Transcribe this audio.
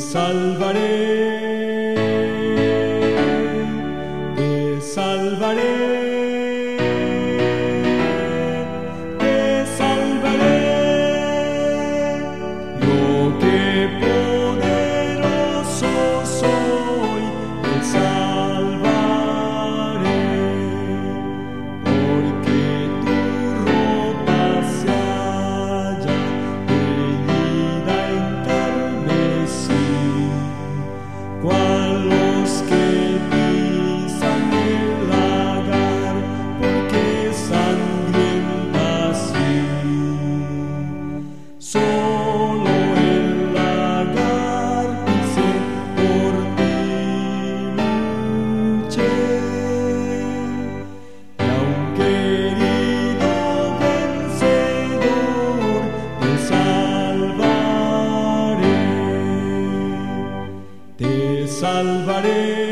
salvaré, te salvaré, te salvaré. Yo que poderoso soy, te salvaré, porque tu ropa se halla teñida en carmesí, cual los que pisan el lagar, porque sangrienta así. Solo el lagar pisé, por ti luché, y aunque herido vencedor, te salvaré, te salvaré.